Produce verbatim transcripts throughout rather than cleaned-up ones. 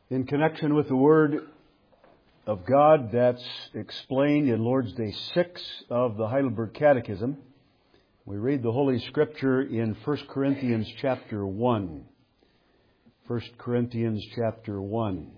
In connection with the Word of God that's explained in Lord's Day six of the Heidelberg Catechism, we read the Holy Scripture in First Corinthians chapter one. First Corinthians chapter one.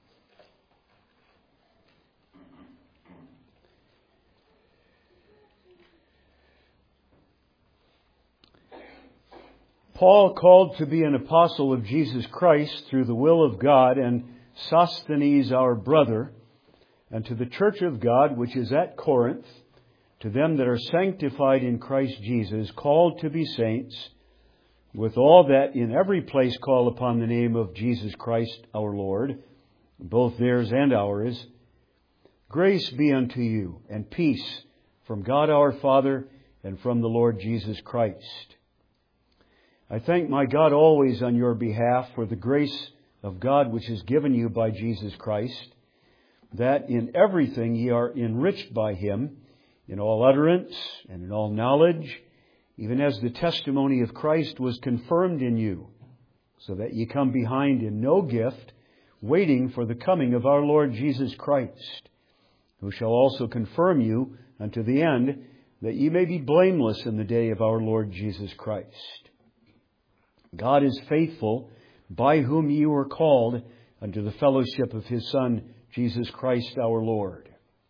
Paul, called to be an apostle of Jesus Christ through the will of God, and Sosthenes our brother, and to the church of God which is at Corinth, to them that are sanctified in Christ Jesus, called to be saints, with all that in every place call upon the name of Jesus Christ our Lord, both theirs and ours, grace be unto you, and peace from God our Father and from the Lord Jesus Christ. I thank my God always on your behalf for the grace of God which is given you by Jesus Christ, that in everything ye are enriched by Him, in all utterance and in all knowledge, even as the testimony of Christ was confirmed in you, so that ye come behind in no gift, waiting for the coming of our Lord Jesus Christ, who shall also confirm you unto the end, that ye may be blameless in the day of our Lord Jesus Christ. God is faithful, by whom ye were called unto the fellowship of His Son, Jesus Christ our Lord.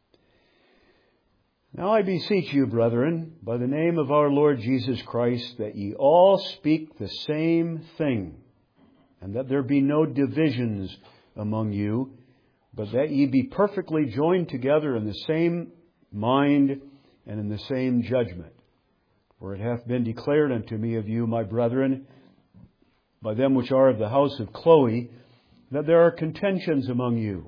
Now I beseech you, brethren, by the name of our Lord Jesus Christ, that ye all speak the same thing, and that there be no divisions among you, but that ye be perfectly joined together in the same mind and in the same judgment. For it hath been declared unto me of you, my brethren, by them which are of the house of Chloe, that there are contentions among you.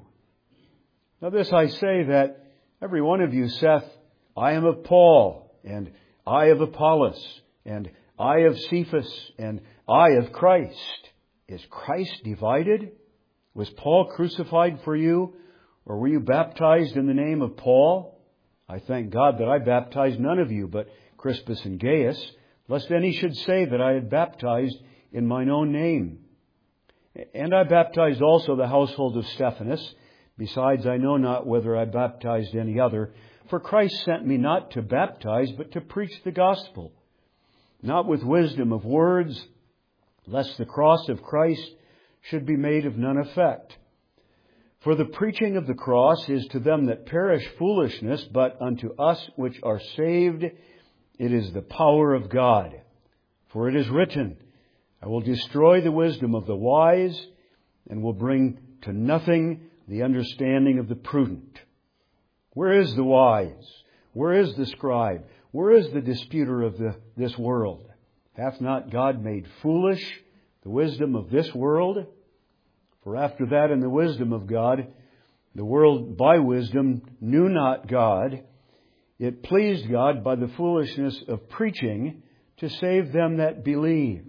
Now this I say, that every one of you saith, I am of Paul, and I of Apollos, and I of Cephas, and I of Christ. Is Christ divided? Was Paul crucified for you, or were you baptized in the name of Paul? I thank God that I baptized none of you, but Crispus and Gaius, lest any should say that I had baptized in mine own name. And I baptized also the household of Stephanas. Besides, I know not whether I baptized any other. For Christ sent me not to baptize, but to preach the gospel, not with wisdom of words, lest the cross of Christ should be made of none effect. For the preaching of the cross is to them that perish foolishness, but unto us which are saved it is the power of God. For it is written, I will destroy the wisdom of the wise, and will bring to nothing the understanding of the prudent. Where is the wise? Where is the scribe? Where is the disputer of the, this world? Hath not God made foolish the wisdom of this world? For after that, in the wisdom of God, the world by wisdom knew not God. It pleased God by the foolishness of preaching to save them that believe.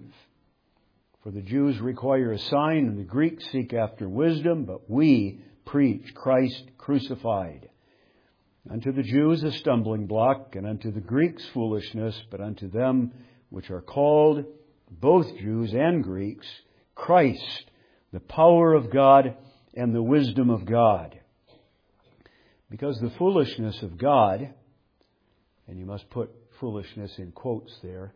For the Jews require a sign, and the Greeks seek after wisdom, but we preach Christ crucified. Unto the Jews a stumbling block, and unto the Greeks foolishness, but unto them which are called, both Jews and Greeks, Christ, the power of God and the wisdom of God. Because the foolishness of God, and you must put foolishness in quotes there,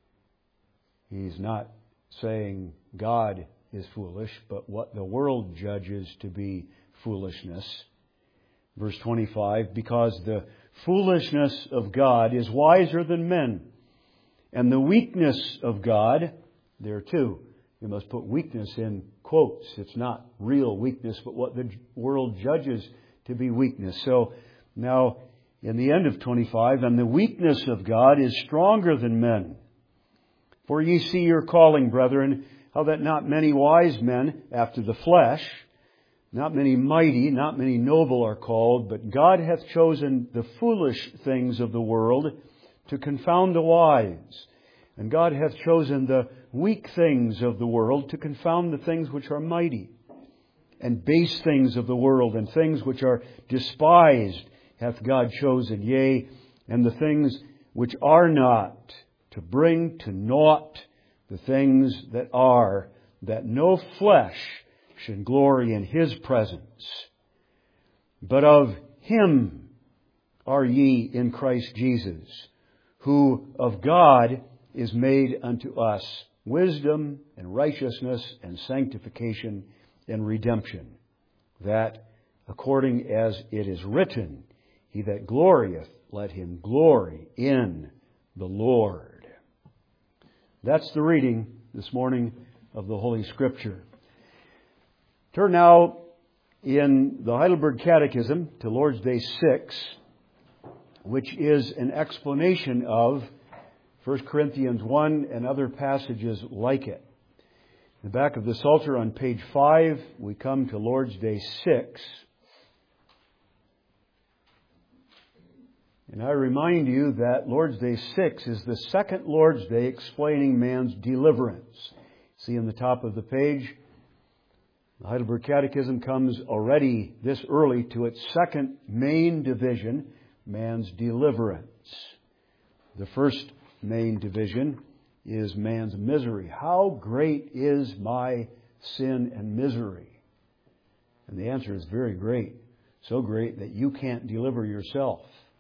He's not saying God is foolish, but what the world judges to be foolishness. Verse twenty-five, because the foolishness of God is wiser than men, and the weakness of God, there too, you must put weakness in quotes. It's not real weakness, but what the world judges to be weakness. So now, in the end of twenty-five, and the weakness of God is stronger than men. For ye see your calling, brethren, how that not many wise men after the flesh, not many mighty, not many noble are called, but God hath chosen the foolish things of the world to confound the wise. And God hath chosen the weak things of the world to confound the things which are mighty. And base things of the world and things which are despised hath God chosen, yea, and the things which are not, to bring to naught the things that are, that no flesh and glory in His presence. But of Him are ye in Christ Jesus, who of God is made unto us wisdom and righteousness and sanctification and redemption, that according as it is written, he that glorieth, let him glory in the Lord. That's the reading this morning of the Holy Scripture. Turn now in the Heidelberg Catechism to Lord's Day six, which is an explanation of First Corinthians one and other passages like it. In the back of the Psalter on page five, we come to Lord's Day six. And I remind you that Lord's Day six is the second Lord's Day explaining man's deliverance. See in the top of the page, the Heidelberg Catechism comes already this early to its second main division, man's deliverance. The first main division is man's misery. How great is my sin and misery? And the answer is very great. So great that you can't deliver yourself.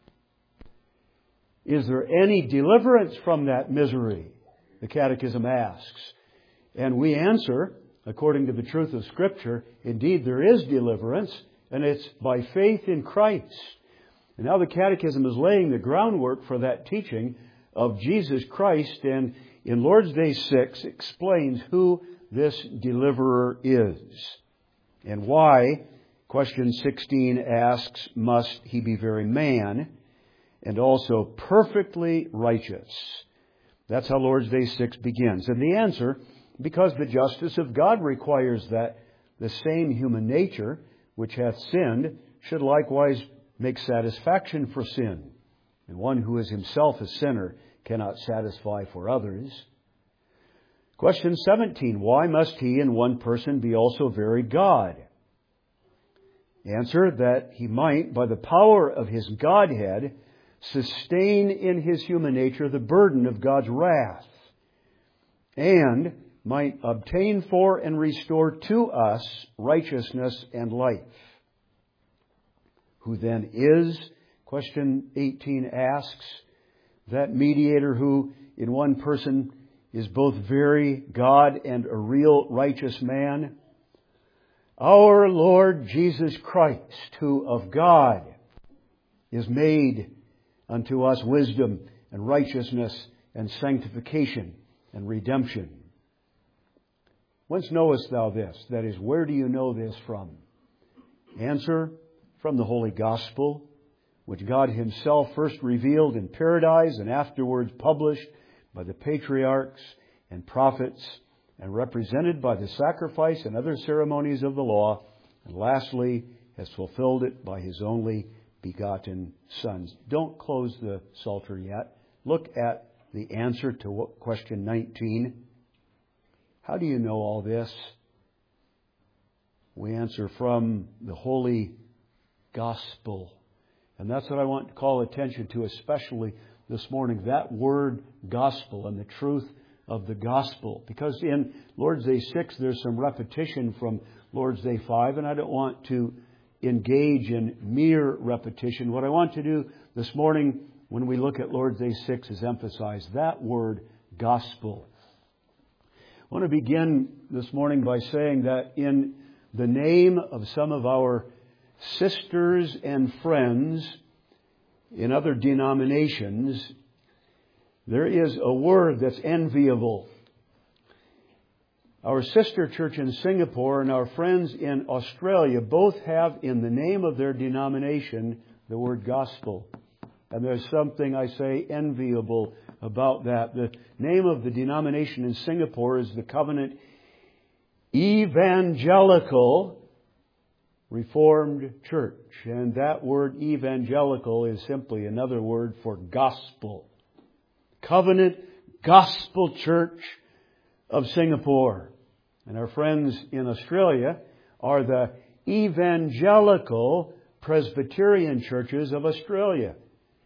Is there any deliverance from that misery? The Catechism asks. And we answer, according to the truth of Scripture, indeed there is deliverance, and it's by faith in Christ. And now the Catechism is laying the groundwork for that teaching of Jesus Christ, and in Lord's Day six explains who this deliverer is. And why, question sixteen asks, must he be very man and also perfectly righteous? That's how Lord's Day six begins. And the answer, because the justice of God requires that the same human nature which hath sinned should likewise make satisfaction for sin. And one who is himself a sinner cannot satisfy for others. Question seventeen, why must he in one person be also very God? Answer, that he might, by the power of his Godhead, sustain in his human nature the burden of God's wrath, and might obtain for and restore to us righteousness and life. Who then is, question eighteen asks, that mediator who in one person is both very God and a real righteous man? Our Lord Jesus Christ, who of God is made unto us wisdom and righteousness and sanctification and redemption. Whence knowest thou this? That is, where do you know this from? Answer, from the Holy Gospel, which God Himself first revealed in paradise and afterwards published by the patriarchs and prophets and represented by the sacrifice and other ceremonies of the law, and lastly has fulfilled it by His only begotten Son. Don't close the Psalter yet. Look at the answer to question nineteen. How do you know all this? We answer from the Holy Gospel. And that's what I want to call attention to, especially this morning. That word gospel and the truth of the gospel. Because in Lord's Day six, there's some repetition from Lord's Day five, and I don't want to engage in mere repetition. What I want to do this morning when we look at Lord's Day six is emphasize that word gospel. I want to begin this morning by saying that in the name of some of our sisters and friends in other denominations, there is a word that's enviable. Our sister church in Singapore and our friends in Australia both have in the name of their denomination the word gospel. And there's something, I say, enviable about that. The name of the denomination in Singapore is the Covenant Evangelical Reformed Church. And that word evangelical is simply another word for gospel. Covenant Gospel Church of Singapore. And our friends in Australia are the Evangelical Presbyterian Churches of Australia.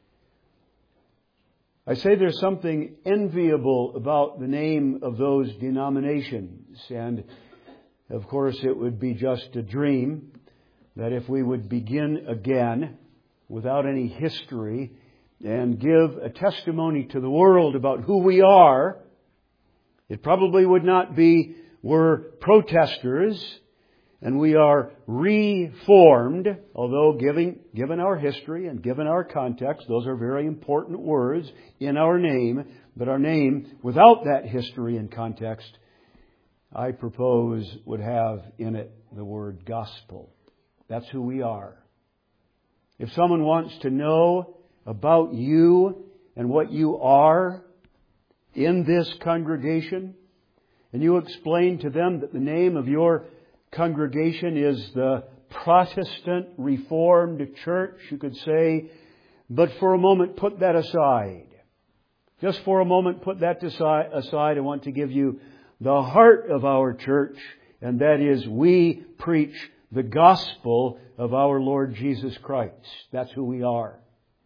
I say there's something enviable about the name of those denominations. And Of course, it would be just a dream that if we would begin again without any history and give a testimony to the world about who we are, it probably would not be we're protesters and we are reformed, although giving, given our history and given our context, those are very important words in our name, but our name, without that history and context, I propose would have in it the word gospel. That's who we are. If someone wants to know about you and what you are in this congregation, and you explain to them that the name of your congregation is the Protestant Reformed Church, you could say, but for a moment put that aside. Just for a moment put that aside. I want to give you the heart of our church, and that is we preach the gospel of our Lord Jesus Christ. That's who we are.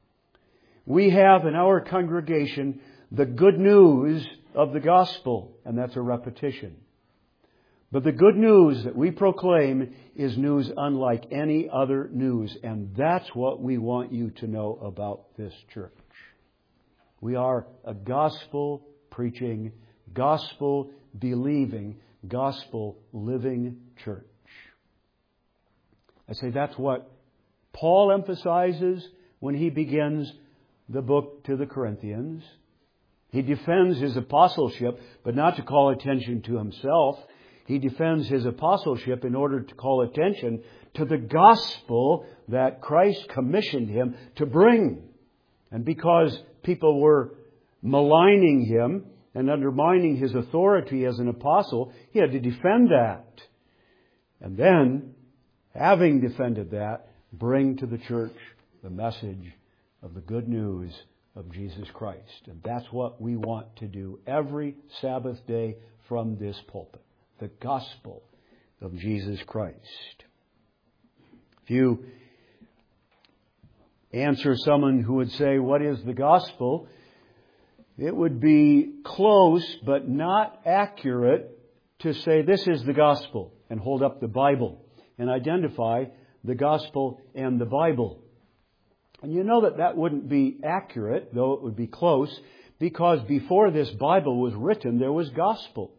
We have in our congregation the good news of the gospel, and that's a repetition. But the good news that we proclaim is news unlike any other news, and that's what we want you to know about this church. We are a gospel-preaching, gospel-believing, gospel-living church. I say that's what Paul emphasizes when he begins the book to the Corinthians. He defends his apostleship, but not to call attention to himself. He defends his apostleship in order to call attention to the gospel that Christ commissioned him to bring. And because people were maligning him and undermining his authority as an apostle, he had to defend that. And then, having defended that, bring to the church the message of the good news of Jesus Christ. And that's what we want to do every Sabbath day from this pulpit. The gospel of Jesus Christ. If you answer someone who would say, what is the gospel? It would be close but not accurate to say this is the gospel and hold up the Bible and identify the gospel and the Bible. And you know that that wouldn't be accurate, though it would be close, because before this Bible was written, there was gospel.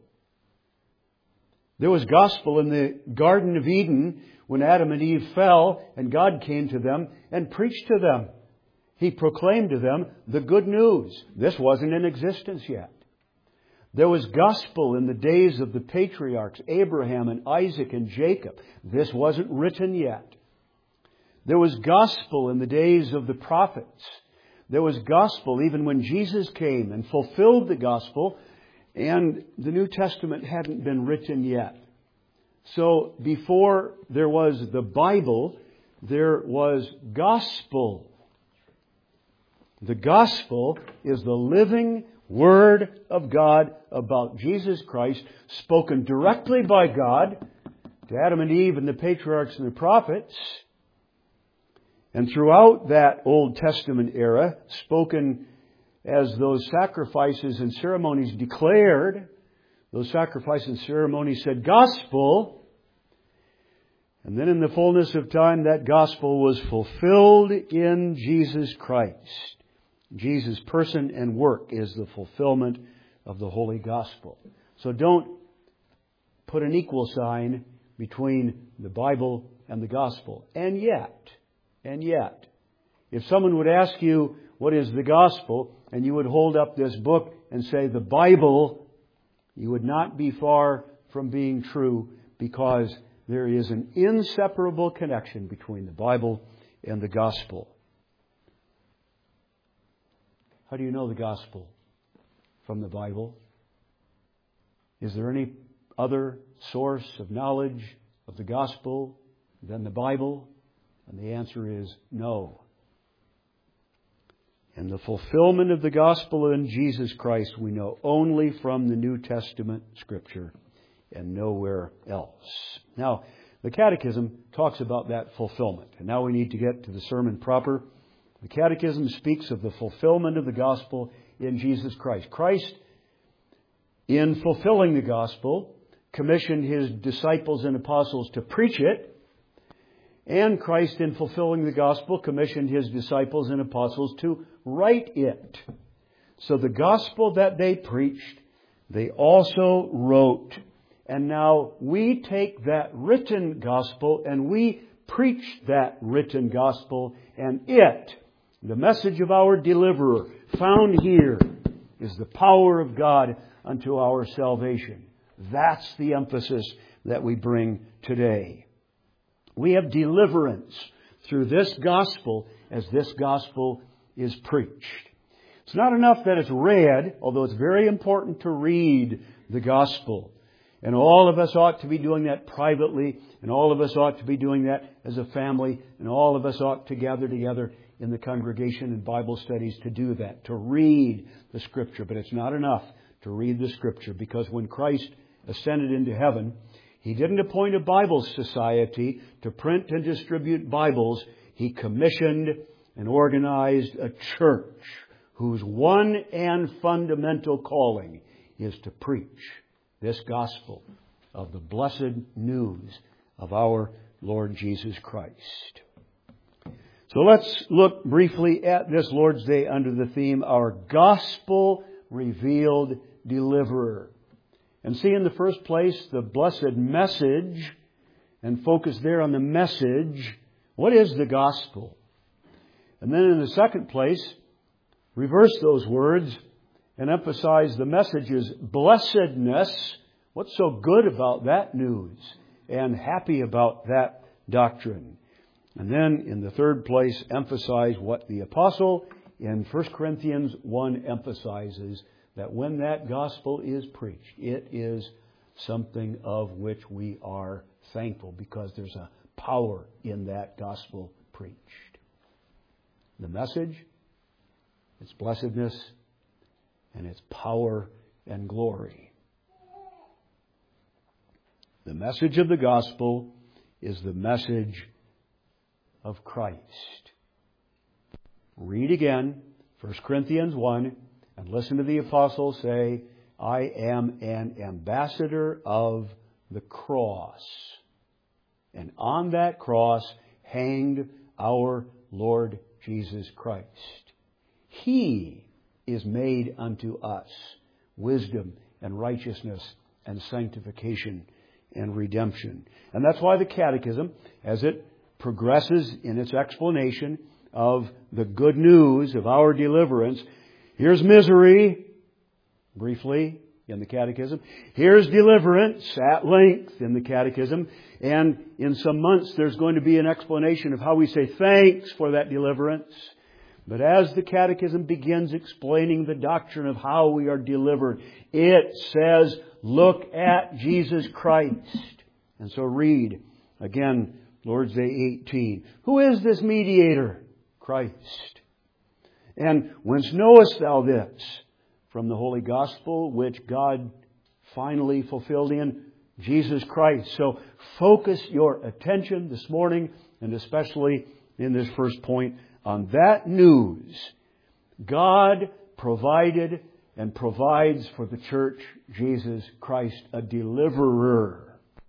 There was gospel in the Garden of Eden when Adam and Eve fell and God came to them and preached to them. He proclaimed to them the good news. This wasn't in existence yet. There was gospel in the days of the patriarchs, Abraham and Isaac and Jacob. This wasn't written yet. There was gospel in the days of the prophets. There was gospel even when Jesus came and fulfilled the gospel, and the New Testament hadn't been written yet. So before there was the Bible, there was gospel. The gospel is the living Word of God about Jesus Christ, spoken directly by God to Adam and Eve and the patriarchs and the prophets. And throughout that Old Testament era, spoken as those sacrifices and ceremonies declared, those sacrifices and ceremonies said gospel. And then in the fullness of time, that gospel was fulfilled in Jesus Christ. Jesus' person and work is the fulfillment of the Holy Gospel. So don't put an equal sign between the Bible and the Gospel. And yet, and yet, if someone would ask you, what is the Gospel? And you would hold up this book and say, the Bible, you would not be far from being true, because there is an inseparable connection between the Bible and the Gospel. How do you know the Gospel from the Bible? Is there any other source of knowledge of the Gospel than the Bible? And the answer is no. And the fulfillment of the gospel in Jesus Christ we know only from the New Testament Scripture and nowhere else. Now, the Catechism talks about that fulfillment. And now we need to get to the sermon proper. The Catechism speaks of the fulfillment of the gospel in Jesus Christ. Christ, in fulfilling the gospel, commissioned His disciples and apostles to preach it. And Christ, in fulfilling the gospel, commissioned His disciples and apostles to write it. So the gospel that they preached, they also wrote. And now we take that written gospel and we preach that written gospel, and it, the message of our deliverer, found here, is the power of God unto our salvation. That's the emphasis that we bring today. We have deliverance through this gospel as this gospel is preached. It's not enough that it's read, although it's very important to read the gospel. And all of us ought to be doing that privately, and all of us ought to be doing that as a family, and all of us ought to gather together in the congregation and Bible studies to do that, to read the Scripture. But it's not enough to read the Scripture, because when Christ ascended into heaven, He didn't appoint a Bible society to print and distribute Bibles. He commissioned and organized a church whose one and fundamental calling is to preach this gospel of the blessed news of our Lord Jesus Christ. So let's look briefly at this Lord's Day under the theme, Our Gospel Revealed Deliverer. And see in the first place the blessed message, and focus there on the message. What is the gospel? And then in the second place, reverse those words and emphasize the message's blessedness. What's so good about that news and happy about that doctrine? And then in the third place, emphasize what the apostle in First Corinthians one emphasizes, that when that gospel is preached, it is something of which we are thankful, because there's a power in that gospel preached. The message, its blessedness, and its power and glory. The message of the gospel is the message of Christ. Read again First Corinthians one and listen to the apostle say, I am an ambassador of the cross. And on that cross hanged our Lord Jesus Christ. He is made unto us wisdom and righteousness and sanctification and redemption. And that's why the Catechism, as it progresses in its explanation of the good news of our deliverance, here's misery, briefly, in the Catechism. Here's deliverance, at length, in the Catechism. And in some months, there's going to be an explanation of how we say thanks for that deliverance. But as the Catechism begins explaining the doctrine of how we are delivered, it says, look at Jesus Christ. And so read, again, Lord's Day eighteen. Who is this mediator? Christ. And whence knowest thou this? From the Holy Gospel, which God finally fulfilled in Jesus Christ. So focus your attention this morning, and especially in this first point, on that news. God provided and provides for the church Jesus Christ, a deliverer.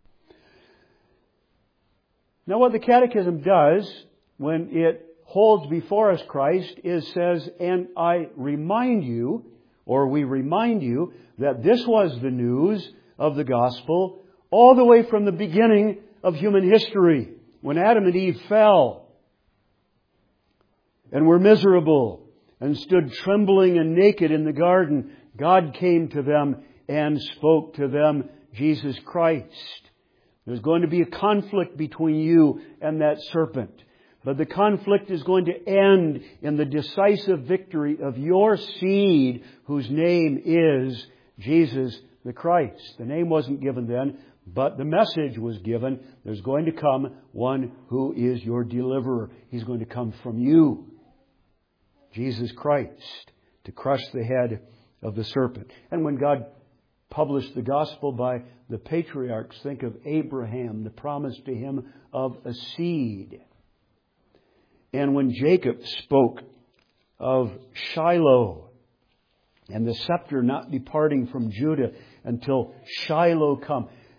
Now what the Catechism does when it holds before us Christ is says, and I remind you, or we remind you, that this was the news of the gospel all the way from the beginning of human history, when Adam and Eve fell and were miserable and stood trembling and naked in the garden. God came to them and spoke to them Jesus Christ. There's going to be a conflict between you and that serpent. But the conflict is going to end in the decisive victory of your seed, whose name is Jesus the Christ. The name wasn't given then, but the message was given. There's going to come one who is your deliverer. He's going to come from you, Jesus Christ, to crush the head of the serpent. And when God published the gospel by the patriarchs, think of Abraham, the promise to him of a seed. And when Jacob spoke of Shiloh and the scepter not departing from Judah until Shiloh come,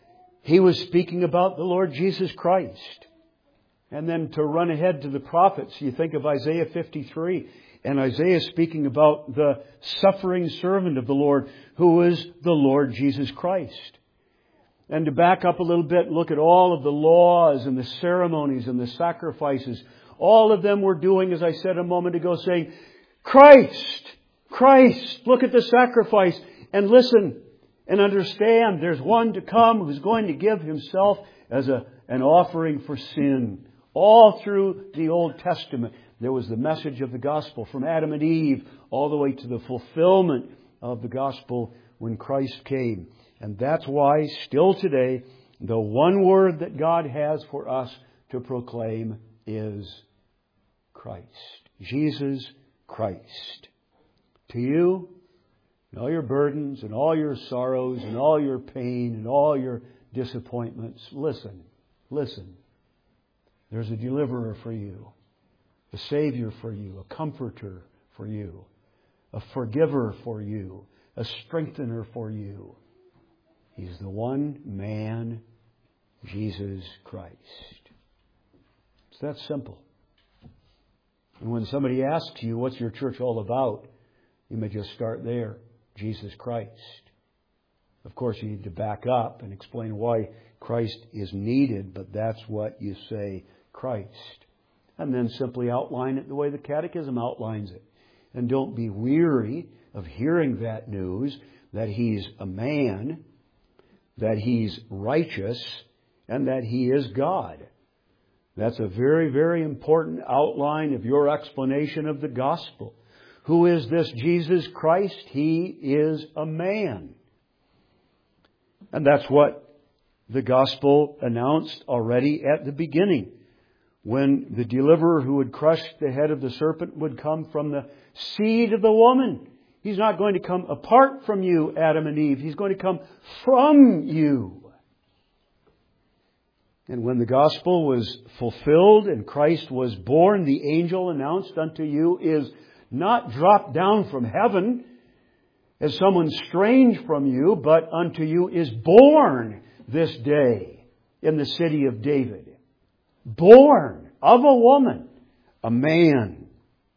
He was speaking about the Lord Jesus Christ. And then to run ahead to the prophets, you think of Isaiah fifty-three. And Isaiah speaking about the suffering servant of the Lord, who is the Lord Jesus Christ. And to back up a little bit, look at all of the laws and the ceremonies and the sacrifices. All of them were doing, as I said a moment ago, saying, Christ, Christ, look at the sacrifice. And listen and understand, there's one to come who's going to give Himself as a, an offering for sin. All through the Old Testament, there was the message of the gospel from Adam and Eve all the way to the fulfillment of the gospel when Christ came. And that's why, still today, the one word that God has for us to proclaim is Christ. Jesus Christ. To you, and all your burdens and all your sorrows and all your pain and all your disappointments, listen, listen. There's a deliverer for you, a Savior for you, a comforter for you, a forgiver for you, a strengthener for you. He's the one man, Jesus Christ. It's that simple. And when somebody asks you, what's your church all about? You may just start there. Jesus Christ. Of course, you need to back up and explain why Christ is needed, but that's what you say, Christ. And then simply outline it the way the Catechism outlines it. And don't be weary of hearing that news, that He's a man, that He's righteous, and that He is God. That's a very, very important outline of your explanation of the gospel. Who is this Jesus Christ? He is a man. And that's what the gospel announced already at the beginning. When the deliverer who would crush the head of the serpent would come from the seed of the woman. He's not going to come apart from you, Adam and Eve. He's going to come from you. And when the gospel was fulfilled and Christ was born, the angel announced unto you is not dropped down from heaven as someone strange from you, but unto you is born this day in the city of David. Born of a woman, a man.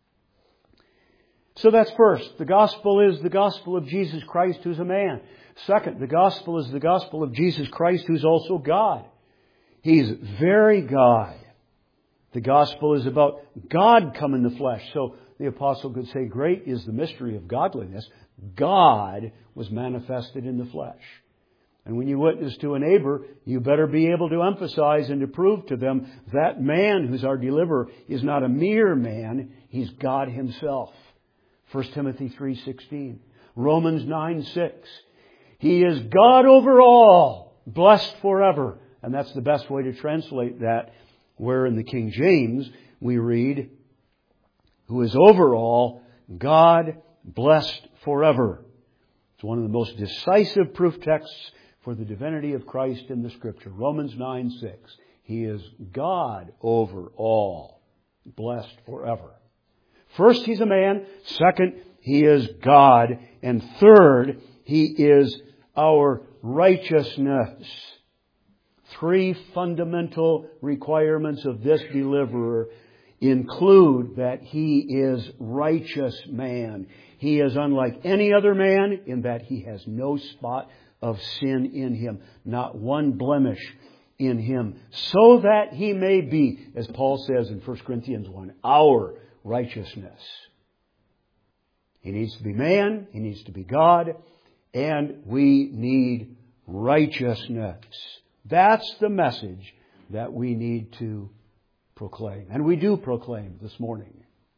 So that's first. The gospel is the gospel of Jesus Christ who's a man. Second, the gospel is the gospel of Jesus Christ who's also God. He's very God. The gospel is about God come in the flesh. So the apostle could say, great is the mystery of godliness. God was manifested in the flesh. And when you witness to a neighbor, you better be able to emphasize and to prove to them that man who's our deliverer is not a mere man. He's God Himself. First Timothy three sixteen. Romans nine six. He is God over all, blessed forever. And that's the best way to translate that, where in the King James we read, who is over all, God blessed forever. It's one of the most decisive proof texts for the divinity of Christ in the Scripture. Romans nine six. He is God over all, blessed forever. First, He's a man. Second, He is God. And third, He is our righteousness. Three fundamental requirements of this deliverer include that He is righteous man. He is unlike any other man in that He has no spot of sin in Him, not one blemish in Him, so that He may be, as Paul says in First Corinthians one, our righteousness. He needs to be man, He needs to be God, and we need righteousness. That's the message that we need to proclaim. And we do proclaim this morning.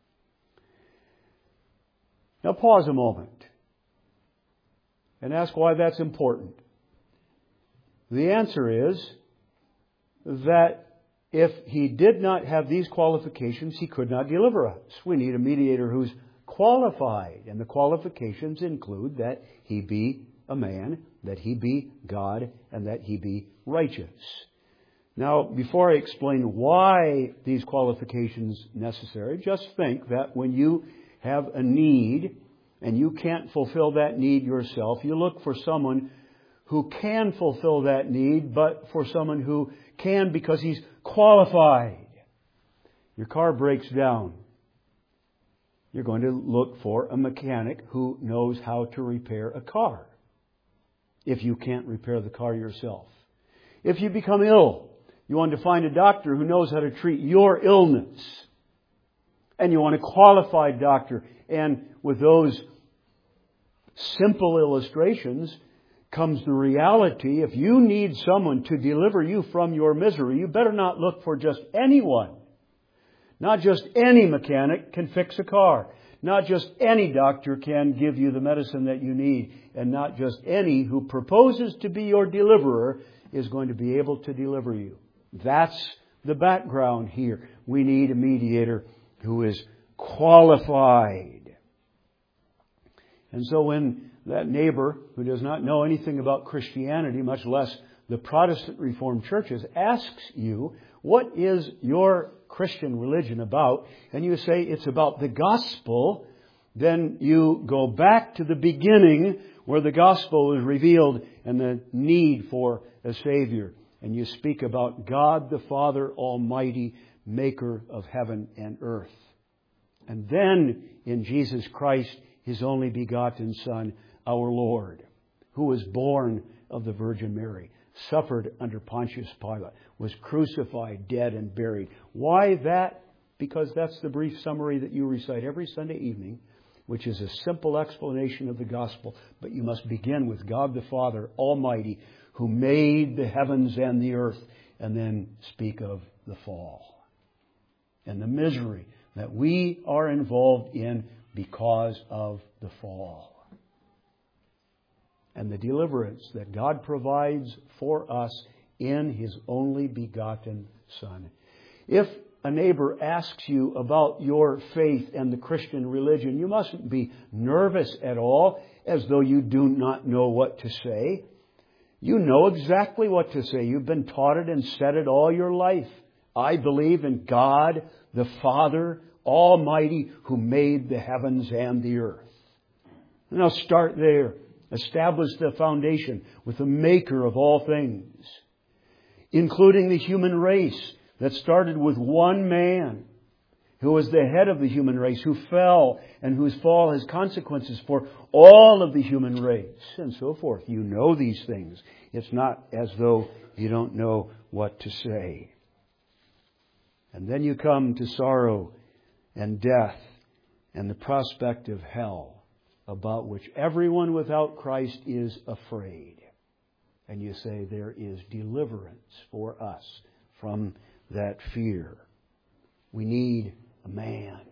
Now pause a moment and ask why that's important. The answer is that if He did not have these qualifications, He could not deliver us. We need a mediator who's qualified. And the qualifications include that He be a man, that He be God, and that He be righteous. Now, before I explain why these qualifications are necessary, just think that when you have a need and you can't fulfill that need yourself, you look for someone who can fulfill that need, but for someone who can because he's qualified. Your car breaks down. You're going to look for a mechanic who knows how to repair a car, if you can't repair the car yourself. If you become ill, you want to find a doctor who knows how to treat your illness. And you want a qualified doctor. And with those simple illustrations comes the reality. If you need someone to deliver you from your misery, you better not look for just anyone. Not just any mechanic can fix a car. Not just any doctor can give you the medicine that you need. And not just any who proposes to be your deliverer is going to be able to deliver you. That's the background here. We need a mediator who is qualified. And so when that neighbor who does not know anything about Christianity, much less the Protestant Reformed churches, asks you, what is your Christian religion about? And you say it's about the gospel. Then you go back to the beginning where the gospel is revealed and the need for a Savior. And you speak about God the Father Almighty, maker of heaven and earth. And then in Jesus Christ, His only begotten Son, our Lord, who was born of the Virgin Mary, suffered under Pontius Pilate, was crucified, dead, and buried. Why that? Because that's the brief summary that you recite every Sunday evening, which is a simple explanation of the gospel. But you must begin with God the Father Almighty, who made the heavens and the earth, and then speak of the fall and the misery that we are involved in because of the fall. And the deliverance that God provides for us in His only begotten Son. If a neighbor asks you about your faith and the Christian religion, you mustn't be nervous at all, as though you do not know what to say. You know exactly what to say. You've been taught it and said it all your life. I believe in God, the Father Almighty, who made the heavens and the earth. And I'll start there. Establish the foundation with the maker of all things, including the human race that started with one man who was the head of the human race, who fell and whose fall has consequences for all of the human race, and so forth. You know these things. It's not as though you don't know what to say. And then you come to sorrow and death and the prospect of hell, about which everyone without Christ is afraid. And you say there is deliverance for us from that fear. We need a man.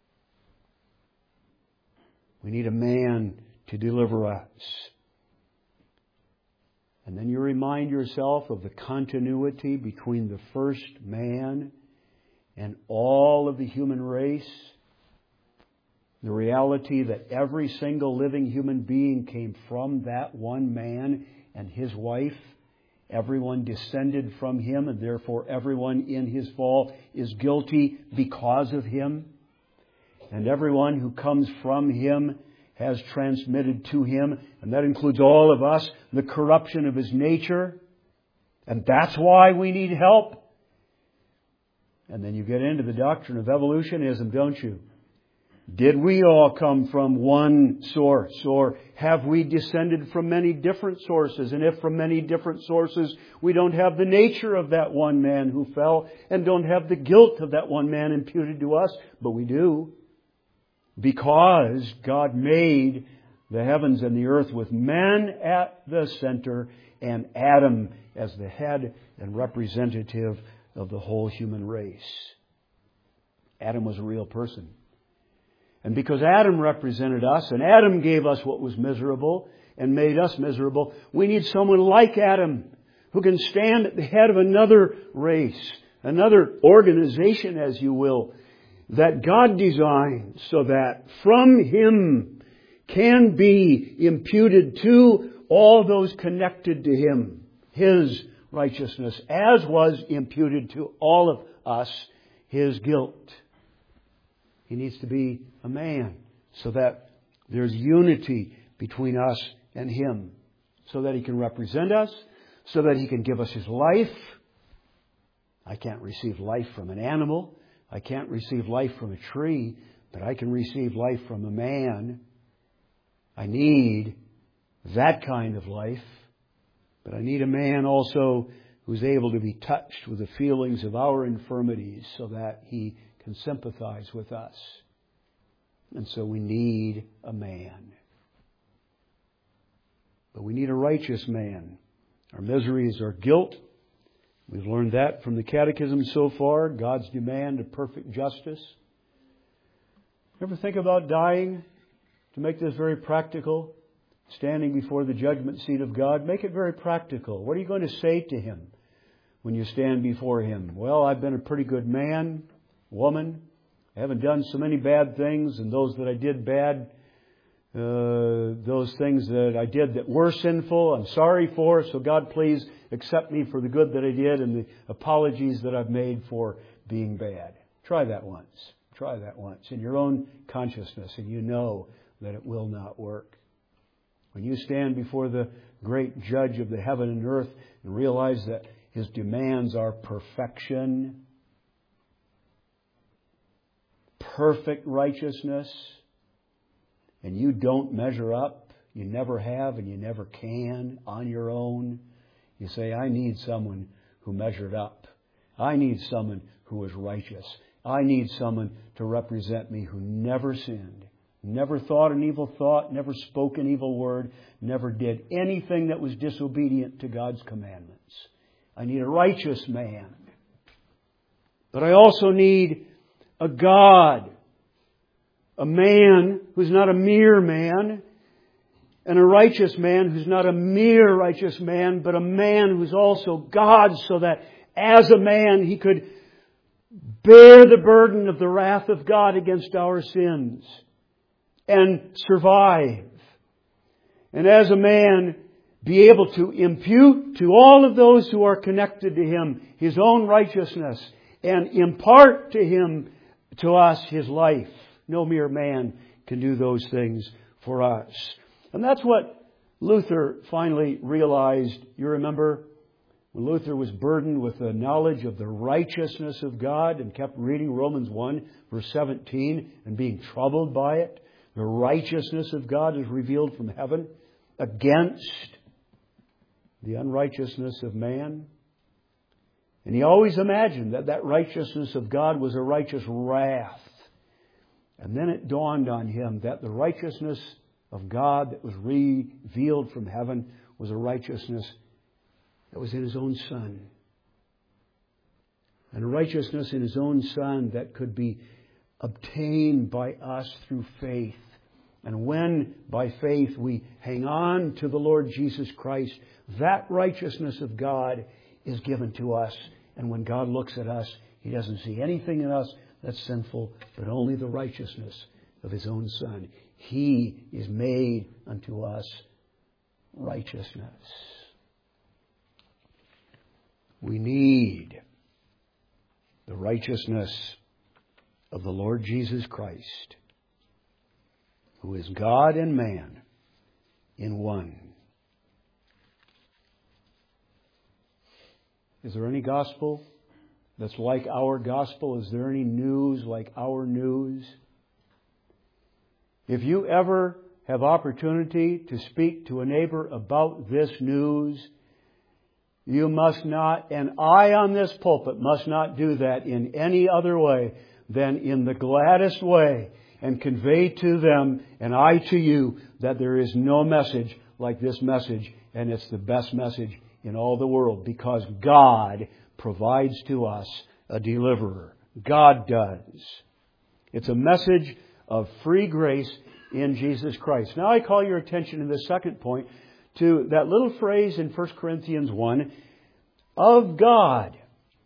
We need a man to deliver us. And then you remind yourself of the continuity between the first man and all of the human race. The reality that every single living human being came from that one man and his wife. Everyone descended from him, and therefore everyone in his fall is guilty because of him. And everyone who comes from him has transmitted to him, and that includes all of us, the corruption of his nature. And that's why we need help. And then you get into the doctrine of evolutionism, don't you? Did we all come from one source, or have we descended from many different sources? And if from many different sources we don't have the nature of that one man who fell and don't have the guilt of that one man imputed to us, but we do, because God made the heavens and the earth with man at the center and Adam as the head and representative of the whole human race. Adam was a real person. And because Adam represented us, and Adam gave us what was miserable and made us miserable, we need someone like Adam who can stand at the head of another race, another organization, as you will, that God designed so that from Him can be imputed to all those connected to Him His righteousness, as was imputed to all of us His guilt. He needs to be a man so that there's unity between us and Him. so that He can represent us, so that He can give us His life. I can't receive life from an animal. I can't receive life from a tree, but I can receive life from a man. I need that kind of life, but I need a man also who's able to be touched with the feelings of our infirmities so that he can sympathize with us. And so we need a man. But we need a righteous man. Our misery is our guilt. We've learned that from the Catechism so far, God's demand of perfect justice. Ever think about dying? To make this very practical, standing before the judgment seat of God, make it very practical. What are you going to say to Him when you stand before Him? Well, I've been a pretty good man, woman. I haven't done so many bad things, and those that I did bad, uh, those things that I did that were sinful, I'm sorry for. So God, please accept me for the good that I did and the apologies that I've made for being bad. Try that once. Try that once in your own consciousness, and you know that it will not work. When you stand before the great Judge of the heaven and earth and realize that His demands are perfection, perfect righteousness, and you don't measure up, you never have and you never can on your own, you say, I need someone who measured up. I need someone who is righteous. I need someone to represent me who never sinned, never thought an evil thought, never spoke an evil word, never did anything that was disobedient to God's commandments. I need a righteous man. But I also need a God, a man who's not a mere man, and a righteous man who's not a mere righteous man, but a man who's also God, so that as a man He could bear the burden of the wrath of God against our sins and survive. And as a man, be able to impute to all of those who are connected to Him His own righteousness and impart to Him, to us, His life. No mere man can do those things for us. And that's what Luther finally realized. You remember when Luther was burdened with the knowledge of the righteousness of God and kept reading Romans one, verse seventeen, and being troubled by it. The righteousness of God is revealed from heaven against the unrighteousness of man. And he always imagined that that righteousness of God was a righteous wrath. And then it dawned on him that the righteousness of God that was revealed from heaven was a righteousness that was in His own Son. And a righteousness in His own Son that could be obtained by us through faith. And when by faith we hang on to the Lord Jesus Christ, that righteousness of God is given to us. And when God looks at us, He doesn't see anything in us that's sinful, but only the righteousness of His own Son. He is made unto us righteousness. We need the righteousness of the Lord Jesus Christ, who is God and man in one. Is there any gospel that's like our gospel? Is there any news like our news? If you ever have opportunity to speak to a neighbor about this news, you must not, and I on this pulpit must not do that in any other way than in the gladdest way, and convey to them, and I to you, that there is no message like this message, and it's the best message in all the world, because God provides to us a deliverer. God does. It's a message of free grace in Jesus Christ. Now I call your attention in the second point to that little phrase in First Corinthians one, of God.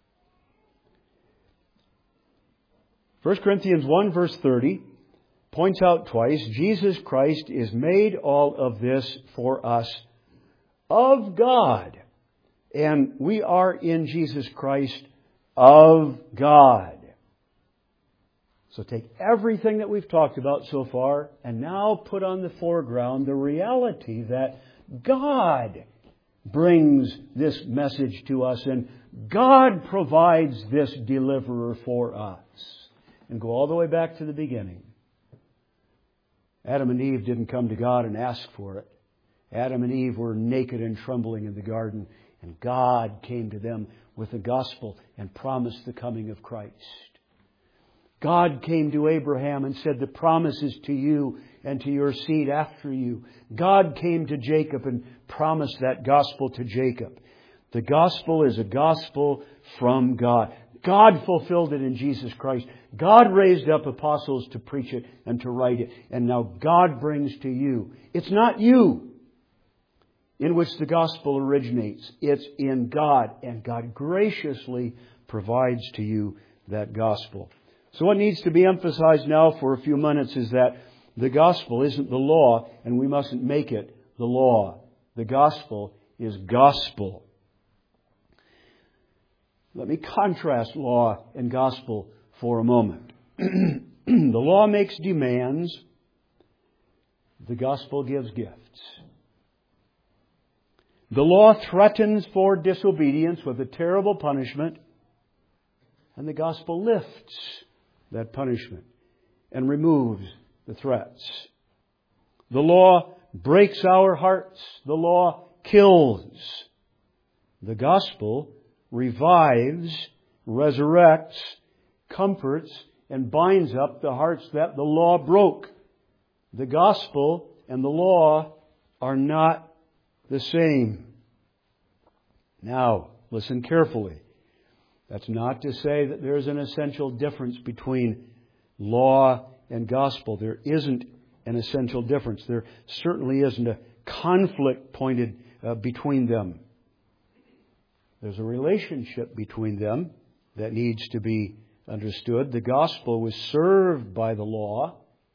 First Corinthians one verse thirty points out twice, Jesus Christ is made all of this for us of God. And we are in Jesus Christ of God. So take everything that we've talked about so far and now put on the foreground the reality that God brings this message to us and God provides this deliverer for us. And go all the way back to the beginning. Adam and Eve didn't come to God and ask for it. Adam and Eve were naked and trembling in the garden, and God came to them with the gospel and promised the coming of Christ. God came to Abraham and said, the promise is to you and to your seed after you. God came to Jacob and promised that gospel to Jacob. The gospel is a gospel from God. God fulfilled it in Jesus Christ. God raised up apostles to preach it and to write it. And now God brings to you. It's not you in which the gospel originates. It's in God. And God graciously provides to you that gospel. So what needs to be emphasized now for a few minutes is that the gospel isn't the law, and we mustn't make it the law. The gospel is gospel. Let me contrast law and gospel for a moment. The law makes demands. The gospel gives gifts. The law threatens for disobedience with a terrible punishment, and the gospel lifts that punishment and removes the threats. The law breaks our hearts. The law kills. The gospel revives, resurrects, comforts, and binds up the hearts that the law broke. The gospel and the law are not the same. Now, listen carefully. That's not to say that there's an essential difference between law and gospel. There isn't an essential difference. There certainly isn't a conflict pointed uh, between them. There's a relationship between them that needs to be understood. The gospel was served by the law.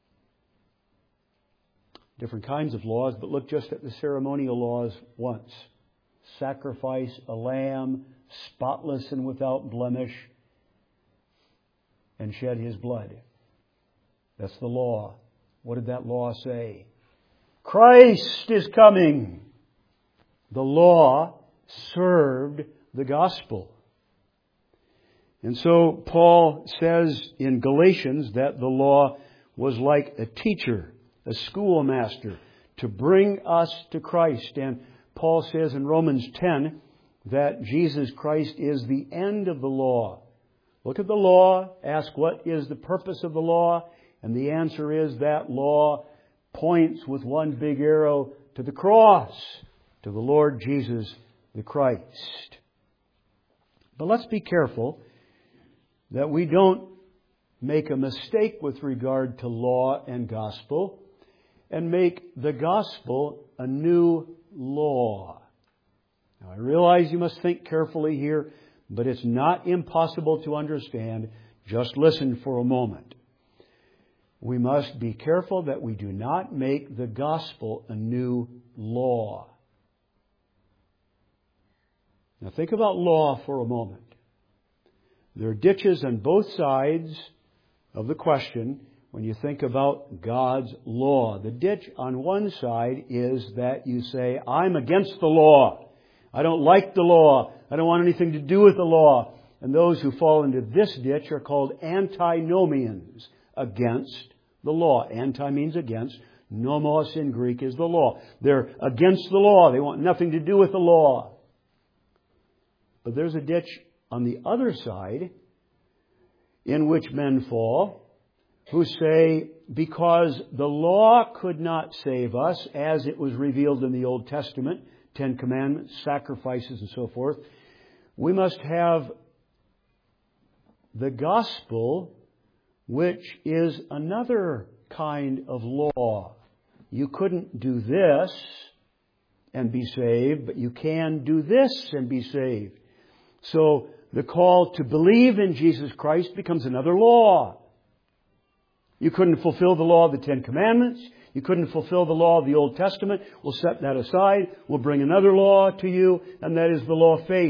Different kinds of laws, but look just at the ceremonial laws once. Sacrifice a lamb, spotless and without blemish, and shed his blood. That's the law. What did that law say? Christ is coming. The law served the gospel. And so Paul says in Galatians that the law was like a teacher, a schoolmaster, to bring us to Christ. And Paul says in Romans ten that Jesus Christ is the end of the law. Look at the law, ask what is the purpose of the law, and the answer is that law points with one big arrow to the cross, to the Lord Jesus the Christ. But let's be careful that we don't make a mistake with regard to law and gospel and make the gospel a new law. Now, I realize you must think carefully here, but it's not impossible to understand. Just listen for a moment. We must be careful that we do not make the gospel a new law. Now think about law for a moment. There are ditches on both sides of the question when you think about God's law. The ditch on one side is that you say, I'm against the law. I don't like the law. I don't want anything to do with the law. And those who fall into this ditch are called antinomians, against the law. Anti means against. Nomos in Greek is the law. They're against the law. They want nothing to do with the law. But there's a ditch on the other side in which men fall, who say, because the law could not save us as it was revealed in the Old Testament, Ten Commandments, sacrifices and so forth, we must have the gospel, which is another kind of law. You couldn't do this and be saved, but you can do this and be saved. So the call to believe in Jesus Christ becomes another law. You couldn't fulfill the law of the Ten Commandments. You couldn't fulfill the law of the Old Testament. We'll set that aside. We'll bring another law to you, and that is the law of faith.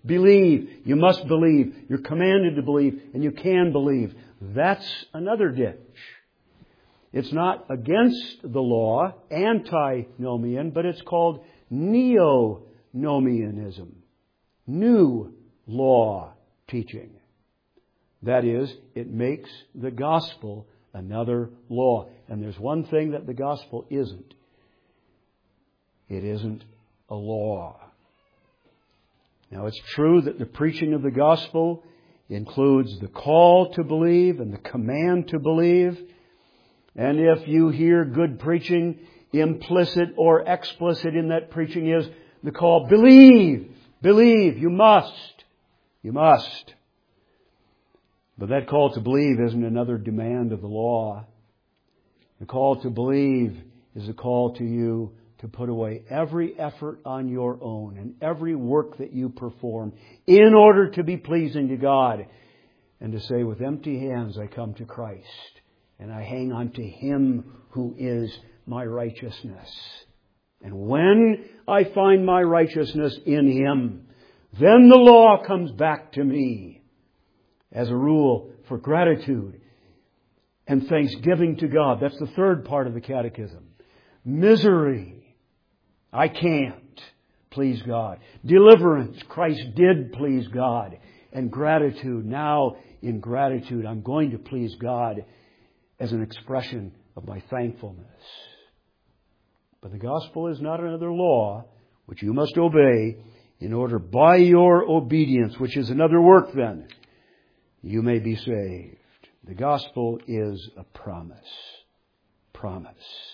Believe. You must believe. You're commanded to believe, and you can believe. That's another ditch. It's not against the law, antinomian, but it's called neonomianism. New law teaching. That is, it makes the gospel another law. And there's one thing that the gospel isn't. It isn't a law. Now, it's true that the preaching of the gospel includes the call to believe and the command to believe. And if you hear good preaching, implicit or explicit in that preaching is the call, believe, believe, you must, you must. But that call to believe isn't another demand of the law. The call to believe is a call to you to put away every effort on your own and every work that you perform in order to be pleasing to God, and to say, with empty hands I come to Christ and I hang on to Him who is my righteousness. And when I find my righteousness in Him, then the law comes back to me as a rule for gratitude and thanksgiving to God. That's the third part of the catechism. Misery. I can't please God. Deliverance. Christ did please God. And gratitude. Now, in gratitude, I'm going to please God as an expression of my thankfulness. But the gospel is not another law which you must obey in order by your obedience, which is another work then, you may be saved. The gospel is a promise. Promise.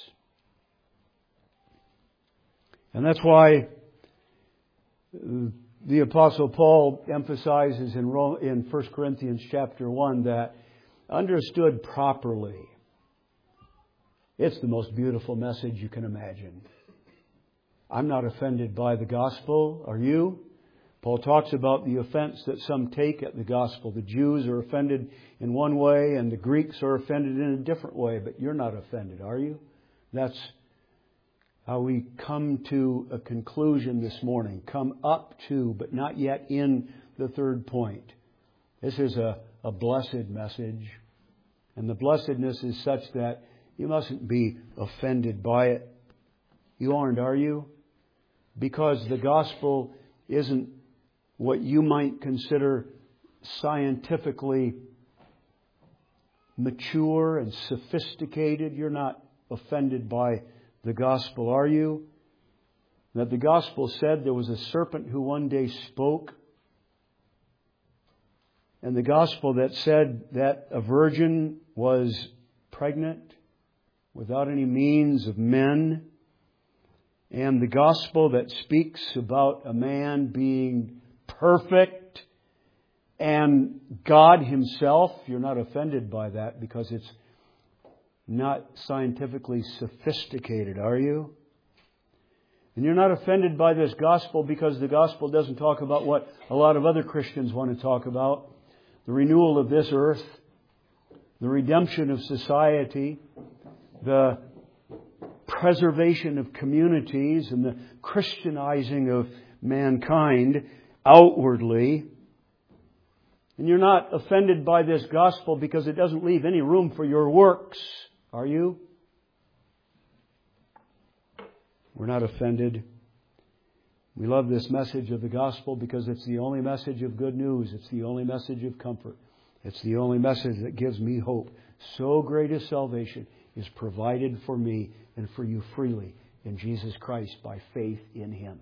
And that's why the Apostle Paul emphasizes in in First Corinthians chapter one that understood properly, it's the most beautiful message you can imagine. I'm not offended by the gospel. Are you? Paul talks about the offense that some take at the gospel. The Jews are offended in one way and the Greeks are offended in a different way. But you're not offended, are you? That's how we come to a conclusion this morning. Come up to, but not yet in the third point. This is a, a blessed message. And the blessedness is such that you mustn't be offended by it. You aren't, are you? Because the gospel isn't what you might consider scientifically mature and sophisticated. You're not offended by the gospel, are you? That the gospel said there was a serpent who one day spoke. And the gospel that said that a virgin was pregnant without any means of men. And the gospel that speaks about a man being perfect and God Himself. You're not offended by that because it's not scientifically sophisticated, are you? And you're not offended by this gospel because the gospel doesn't talk about what a lot of other Christians want to talk about. The renewal of this earth, the redemption of society, the preservation of communities, and the Christianizing of mankind outwardly. And you're not offended by this gospel because it doesn't leave any room for your works. Are you? We're not offended. We love this message of the gospel because it's the only message of good news. It's the only message of comfort. It's the only message that gives me hope. So great a salvation is provided for me and for you freely in Jesus Christ by faith in Him.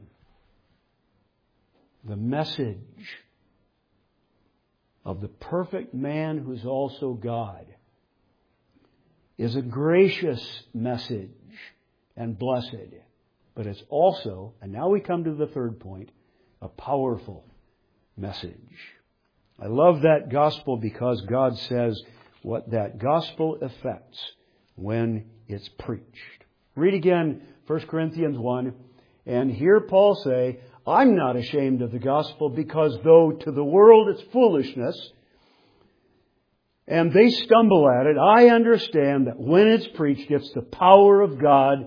The message of the perfect man who's also God is a gracious message and blessed. But it's also, and now we come to the third point, a powerful message. I love that gospel because God says what that gospel affects when it's preached. Read again First Corinthians one and hear Paul say, I'm not ashamed of the gospel because though to the world it's foolishness and they stumble at it, I understand that when it's preached, it's the power of God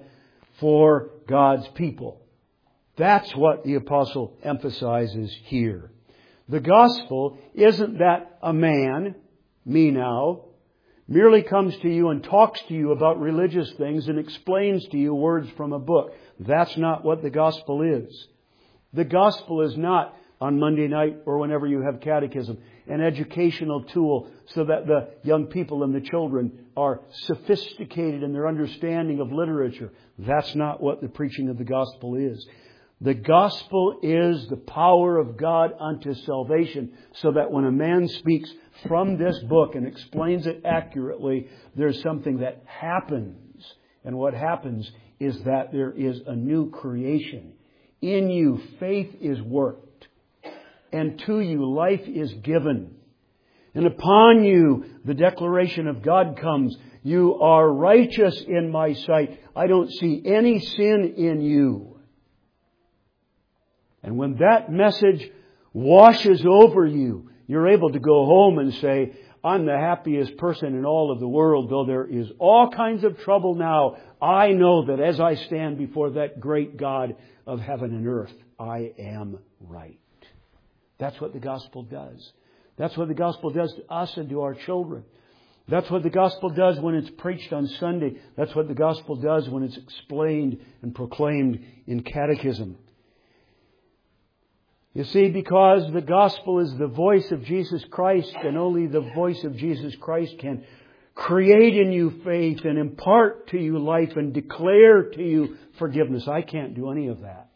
for God's people. That's what the apostle emphasizes here. The gospel isn't that a man, me now, merely comes to you and talks to you about religious things and explains to you words from a book. That's not what the gospel is. The gospel is not, on Monday night or whenever you have catechism, an educational tool so that the young people and the children are sophisticated in their understanding of literature. That's not what the preaching of the gospel is. The gospel is the power of God unto salvation, so that when a man speaks from this book and explains it accurately, there's something that happens. And what happens is that there is a new creation. In you, faith is worked, and to you, life is given. And upon you, the declaration of God comes. You are righteous in my sight. I don't see any sin in you. And when that message washes over you, you're able to go home and say, I'm the happiest person in all of the world, though there is all kinds of trouble now. I know that as I stand before that great God of heaven and earth, I am right. That's what the gospel does. That's what the gospel does to us and to our children. That's what the gospel does when it's preached on Sunday. That's what the gospel does when it's explained and proclaimed in catechism. You see, because the gospel is the voice of Jesus Christ, and only the voice of Jesus Christ can create in you faith and impart to you life and declare to you forgiveness. I can't do any of that.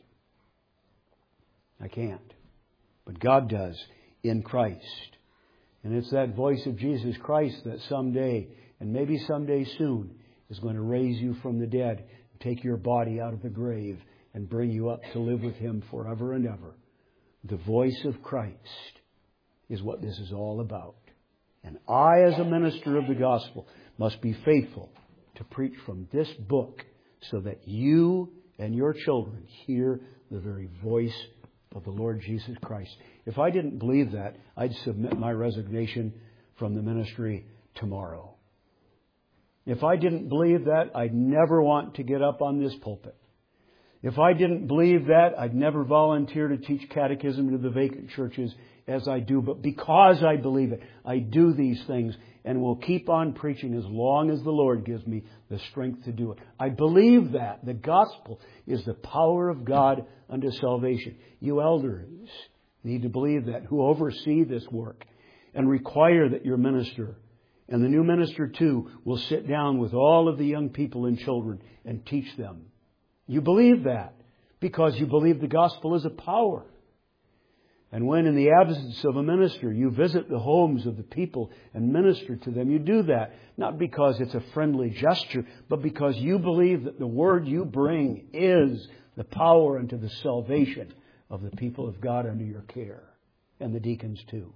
I can't. But God does in Christ. And it's that voice of Jesus Christ that someday, and maybe someday soon, is going to raise you from the dead, take your body out of the grave, and bring you up to live with Him forever and ever. The voice of Christ is what this is all about. And I, as a minister of the gospel, must be faithful to preach from this book so that you and your children hear the very voice of the Lord Jesus Christ. If I didn't believe that, I'd submit my resignation from the ministry tomorrow. If I didn't believe that, I'd never want to get up on this pulpit. If I didn't believe that, I'd never volunteer to teach catechism to the vacant churches as I do. But because I believe it, I do these things and will keep on preaching as long as the Lord gives me the strength to do it. I believe that the gospel is the power of God unto salvation. You elders need to believe that, who oversee this work and require that your minister and the new minister too will sit down with all of the young people and children and teach them. You believe that because you believe the gospel is a power. And when in the absence of a minister you visit the homes of the people and minister to them, you do that not because it's a friendly gesture, but because you believe that the word you bring is the power unto the salvation of the people of God under your care, and the deacons too.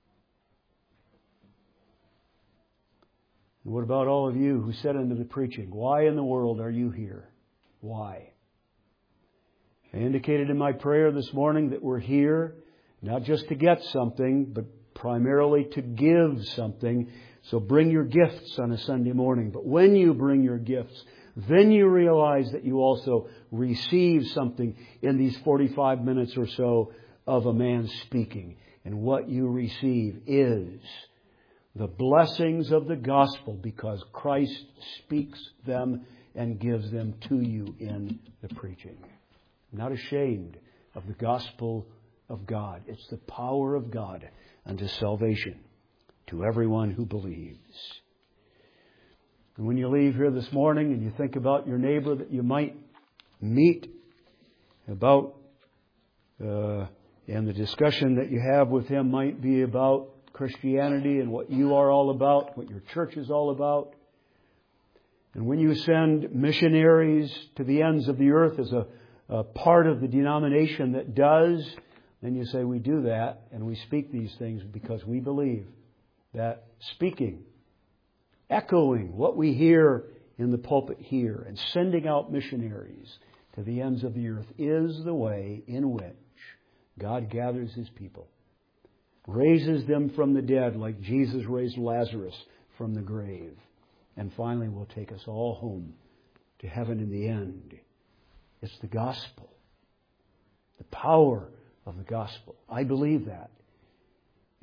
And what about all of you who said unto the preaching, why in the world are you here? Why? I indicated in my prayer this morning that we're here not just to get something, but primarily to give something. So bring your gifts on a Sunday morning. But when you bring your gifts, then you realize that you also receive something in these forty-five minutes or so of a man speaking. And what you receive is the blessings of the gospel, because Christ speaks them and gives them to you in the preaching. I'm not ashamed of the gospel of God. It's the power of God unto salvation to everyone who believes. And when you leave here this morning and you think about your neighbor that you might meet, about uh, and the discussion that you have with him might be about Christianity and what you are all about, what your church is all about. And when you send missionaries to the ends of the earth as a, a part of the denomination that does, then you say, we do that and we speak these things because we believe that speaking, echoing what we hear in the pulpit here and sending out missionaries to the ends of the earth is the way in which God gathers His people, raises them from the dead like Jesus raised Lazarus from the grave, and finally will take us all home to heaven in the end. It's the gospel, the power of the gospel. I believe that.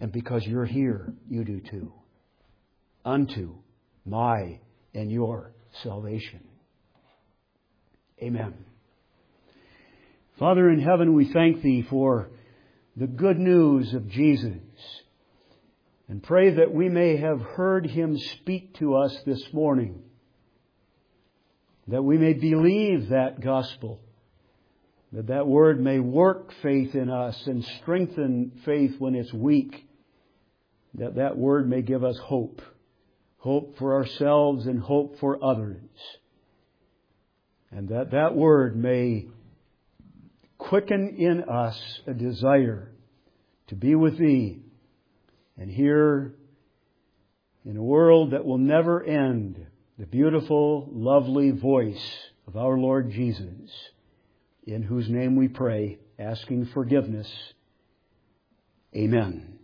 And because you're here, you do too. Unto my and your salvation. Amen. Father in heaven, we thank Thee for the good news of Jesus, and pray that we may have heard Him speak to us this morning, that we may believe that gospel, that that word may work faith in us and strengthen faith when it's weak, that that word may give us hope, hope for ourselves and hope for others, and that that word may quicken in us a desire to be with Thee and hear in a world that will never end the beautiful, lovely voice of our Lord Jesus, in whose name we pray, asking forgiveness. Amen.